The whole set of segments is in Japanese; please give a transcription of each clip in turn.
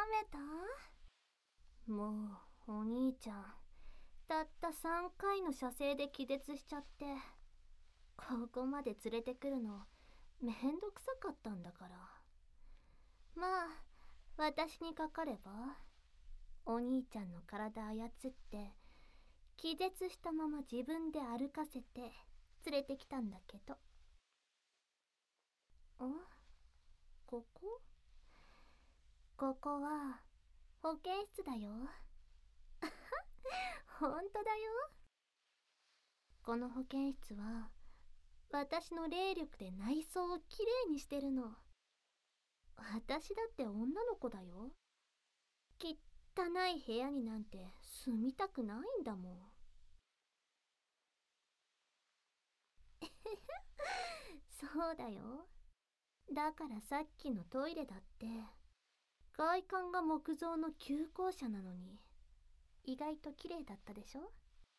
めた？もうお兄ちゃんたった3回の射精で気絶しちゃって、ここまで連れてくるのめんどくさかったんだから。まあ私にかかればお兄ちゃんの体操って気絶したまま自分で歩かせて連れてきたんだけど。ここここは保健室だよ。ほんとだよ。この保健室は私の霊力で内装をきれいにしてるの。私だって女の子だよ。汚い部屋になんて住みたくないんだもん。そうだよ。だからさっきのトイレだって外観が木造の旧校舎なのに意外と綺麗だったでしょ。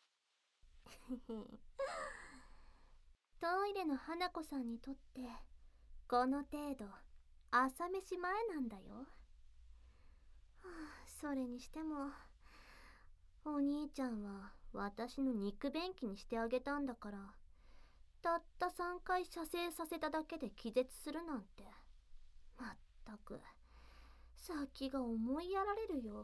トイレの花子さんにとってこの程度朝飯前なんだよ。それにしてもお兄ちゃんは私の肉便器にしてあげたんだから、たった3回射精させただけで気絶するなんて、まったく先が思いやられるよ。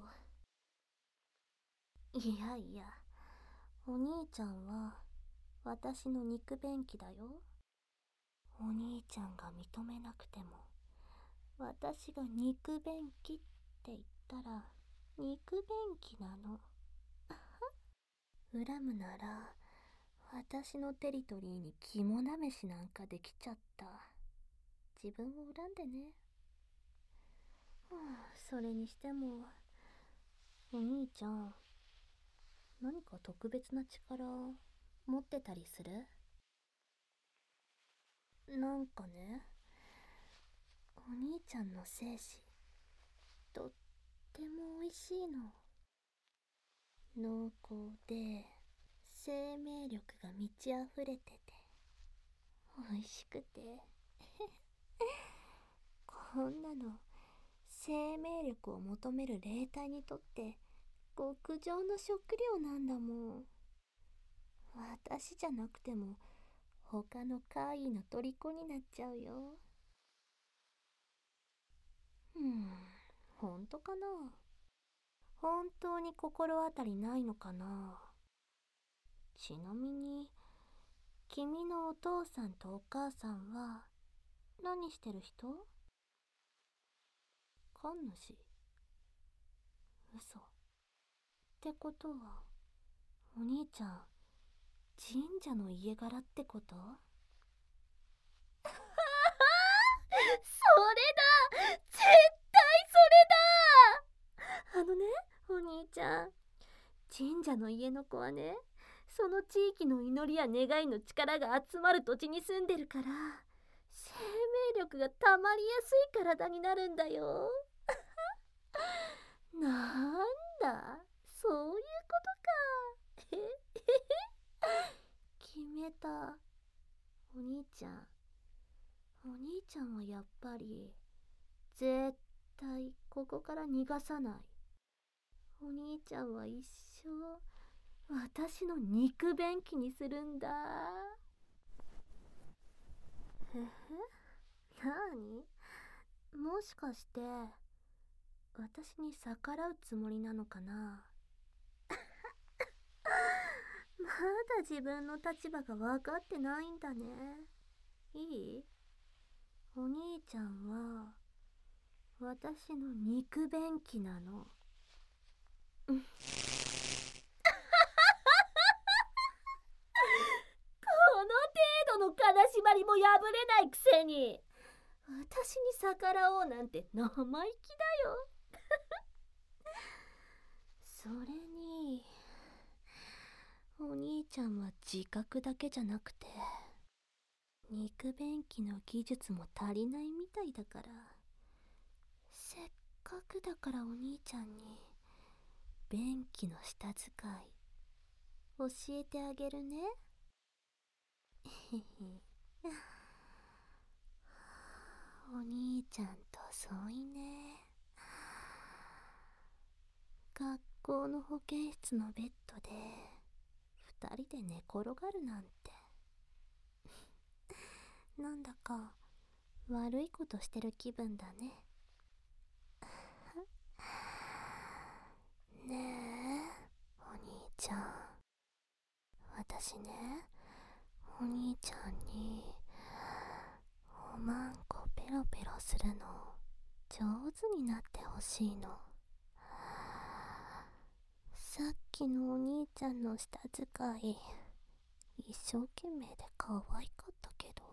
いやいや、お兄ちゃんは私の肉便器だよ。お兄ちゃんが認めなくても私が肉便器って言ったら肉便器なの。恨むなら私のテリトリーに肝試しなんかできちゃった。自分を恨んでね。それにしてもお兄ちゃん何か特別な力持ってたりする？なんかね、お兄ちゃんの精子とっても美味しいの。濃厚で生命力が満ち溢れてて美味しくてこんなの生命力を求める霊体にとって極上の食料なんだもん。私じゃなくても他の怪異の虜になっちゃうよ。本当かな？本当に心当たりないのかな？ちなみに君のお父さんとお母さんは何してる人？神主？嘘。ってことはお兄ちゃん神社の家柄ってこと？それだ、絶対それだ。お兄ちゃん、神社の家の子はね、その地域の祈りや願いの力が集まる土地に住んでるから、生命力がたまりやすい体になるんだよ。なんだ、そういうことか。決めた。お兄ちゃん。お兄ちゃんはやっぱり絶対ここから逃がさない。お兄ちゃんは一生私の肉便器にするんだ。なに？もしかして私に逆らうつもりなのかな？まだ自分の立場が分かってないんだね。いい？お兄ちゃんは私の肉便器なの。この程度の金縛りも破れないくせに私に逆らおうなんて生意気だよ。それにお兄ちゃんは自覚だけじゃなくて肉便器の技術も足りないみたいだから、せっかくだからお兄ちゃんに便器の下使い教えてあげるね。お兄ちゃんと相違ね。 学校の保健室のベッドで二人で寝転がるなんてなんだか悪いことしてる気分だね。ねえお兄ちゃん、私ね、お兄ちゃんにおまんこペロペロするの上手になってほしいの。さっきのお兄ちゃんの舌使い一生懸命で可愛かったけど、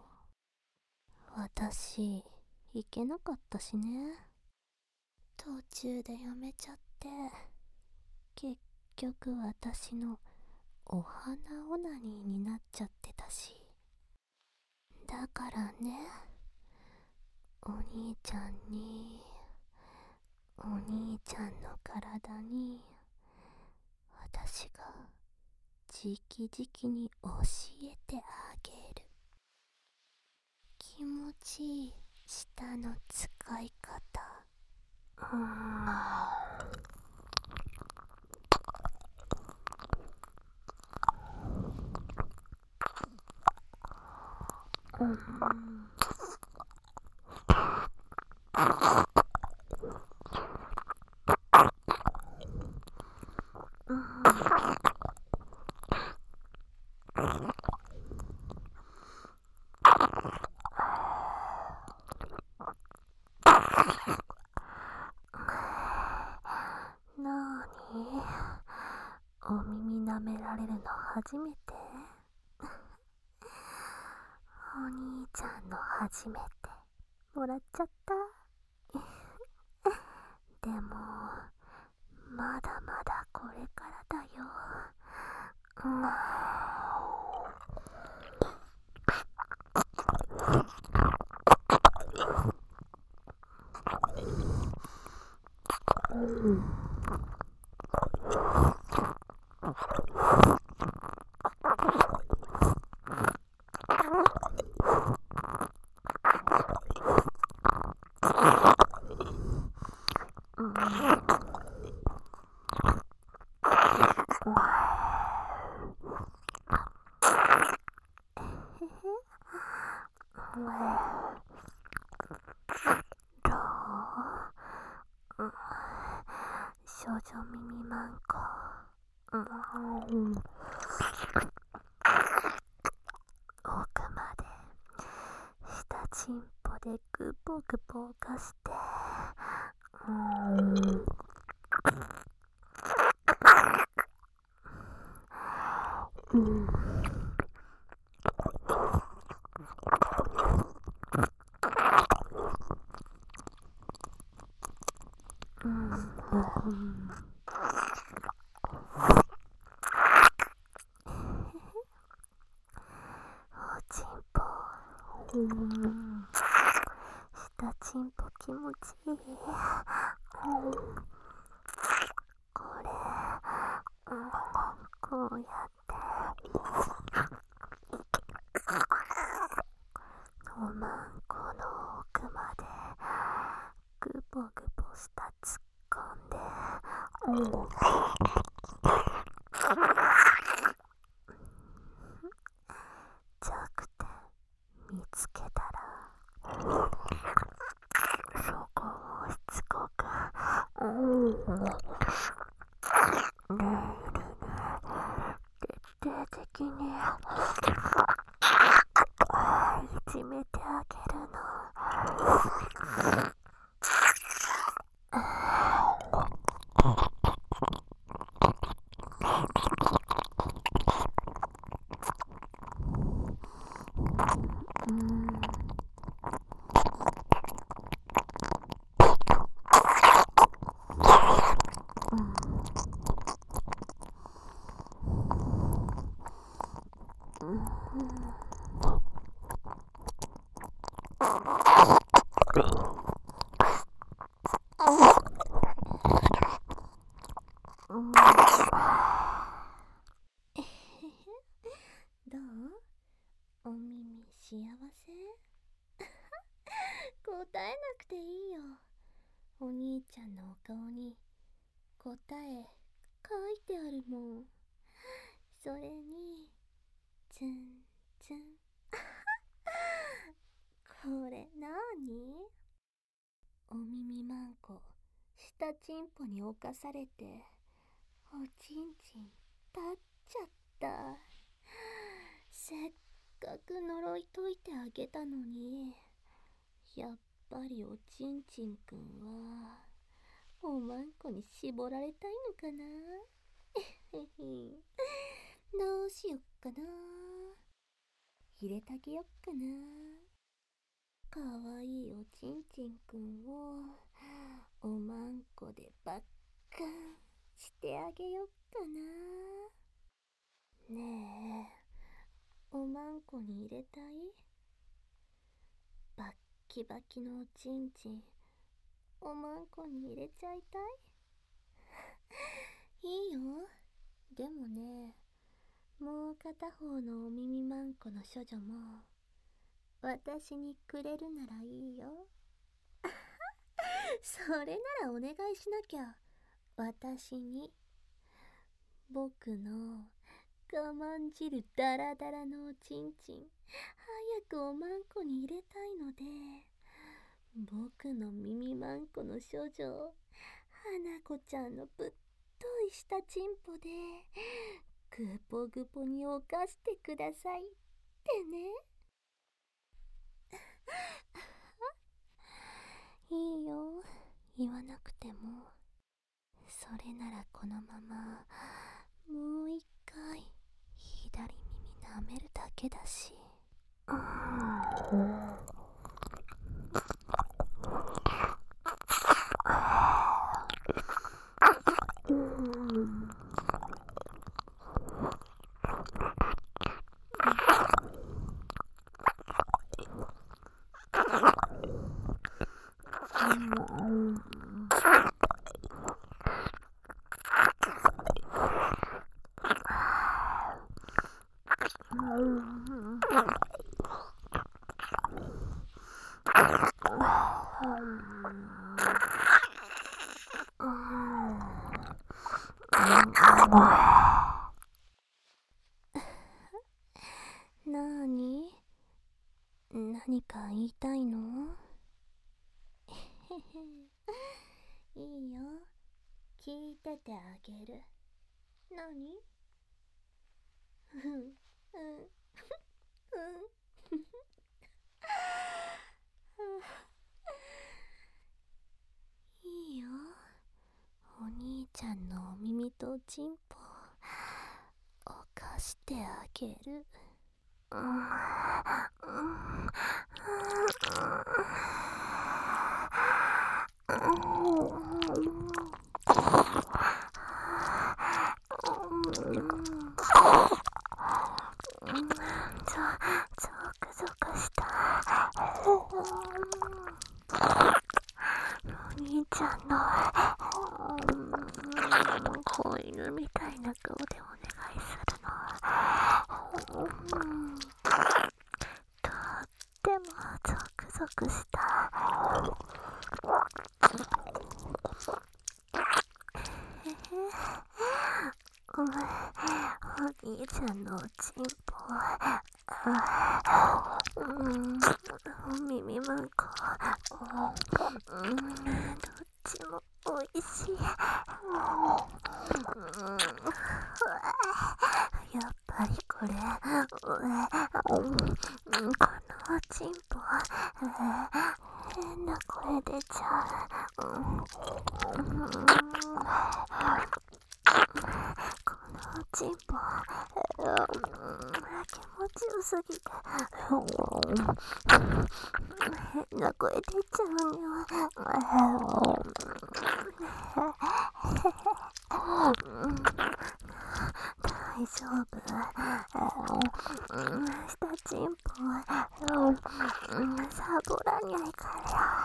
私いけなかったしね。途中でやめちゃって結局私のお花オナニーになっちゃってたし。だからね、お兄ちゃんにお兄ちゃんの体に私が直々に教えてあげる。気持ちいい舌の使い方。なーに、お耳舐められるの初めて？お兄ちゃんの初めてもらっちゃった。でもまだまだこれからだよ。少女耳マンコ、奥まで下チンポでグポグポかして、おちんぽ、下チンポ気持ちいい。これ、こうやっておまんこの奥までグポグポした突っ込んで、弱点見つけたらそこをしつこくね徹底的にいじめてあげるの。どう？お耳幸せ？答えなくていいよ。お兄ちゃんのお顔に答え書いてあるもん。それにツンツンこれなに？お耳まんこ下チンポに侵されておちんちん立っちゃった。せっかく呪い解いてあげたのに、やっぱりおちんちんくんはおまんこに絞られたいのかな。どうしよっかな。入れてあげよっかな。かわいいおちんちんくんをおまんこでばっかんしてあげよっかな。ねえ、おまんこに入れたい？バッキバキのおちんちんおまんこに入れちゃいたい？いいよ。でもね、もう片方のお耳まんこの処女も私にくれるならいいよ。それならお願いしなきゃ。私に僕の我慢汁ダラダラのおちんちん早くおまんこに入れたいので、僕の耳まんこの処女花子ちゃんのぶっとい下チンポでぐぽぐぽに犯してくださいってね。いいよ、言わなくても。それならこのままもう一回左耳舐めるだけだし。なに？何か言いたいの？いいよ、聞いててあげる。何？いいよ、お兄ちゃんのお耳とチンポ犯してあげる。ゾクゾクした。お兄ちゃんの子犬みたいな顔でお願いするの。とってもゾクゾクした。お兄ちゃんのおちんぽお耳まんこどっちもおいしい。やっぱりこれこのおちんぽ変な声出ちゃう。このおちんぽ気持ちよすぎて変な声出ちゃうよ。大丈夫。下チンポサボらないから。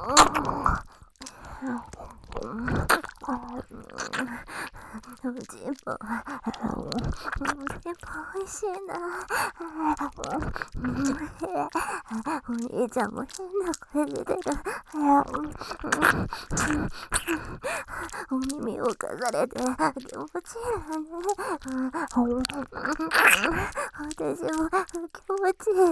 おじんぼおいしいな。お兄ちゃんも変な声出てる。お耳をかされて気持ちいいわね。私も気持ちいい。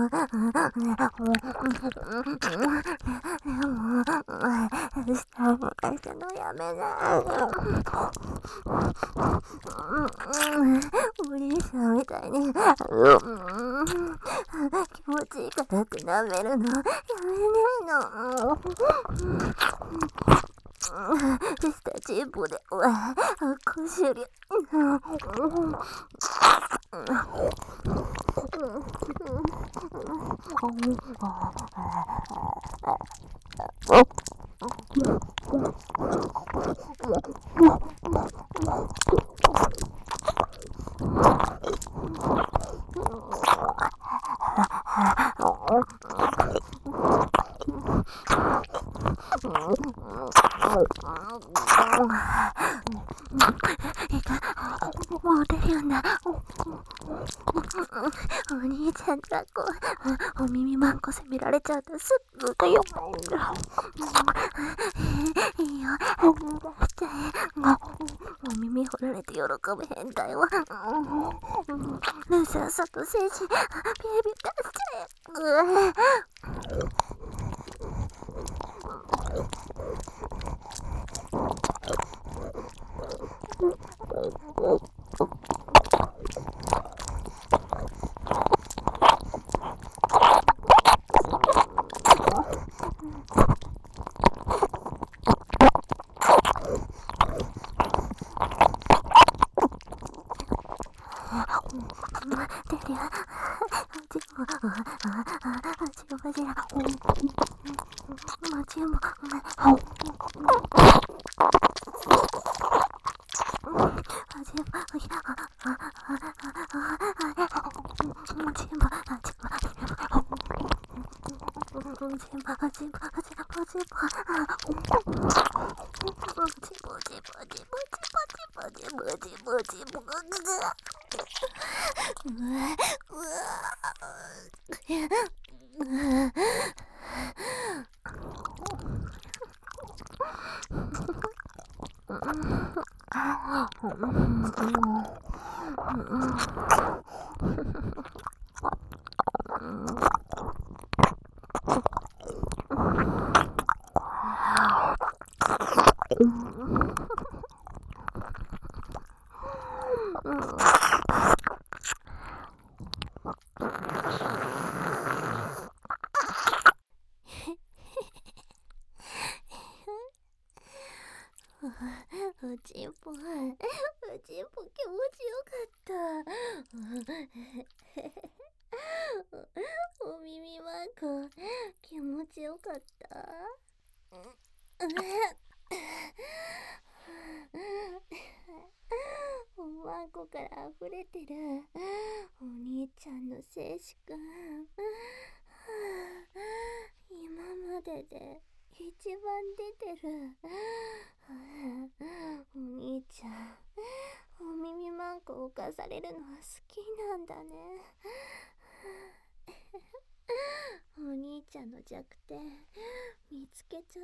でもしたのやめない。お兄さんみたいに気持ちいいからって舐めるのやめないの。下チンポでこしゅり。もう出るんだ。お兄ちゃんだこお耳まんこ責められちゃうとすっごい弱いんだ。いいよ出しちゃえ。お耳掘られて喜ぶ変態はルーサー外精神ビビ出しちゃえ。おちんぽ気持ちよかった。お耳まんこ気持ちよかった。おまんこから溢れてるお兄ちゃんの静止くん。今までで一番出てる。お兄ちゃんお耳まんこ犯されるのは好きなんだね。お兄ちゃんの弱点見つけちゃった。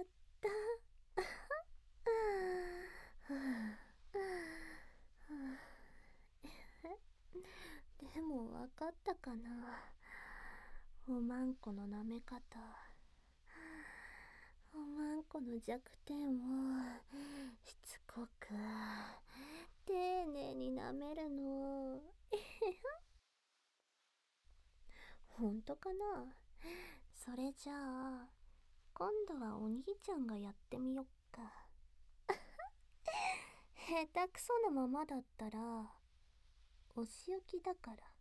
でもわかったかな、おまんこの舐め方。おまんこの弱点をしつこく丁寧に舐めるの。ほんとかな。それじゃあ今度はお兄ちゃんがやってみよっか。下手くそなままだったらお仕置きだから。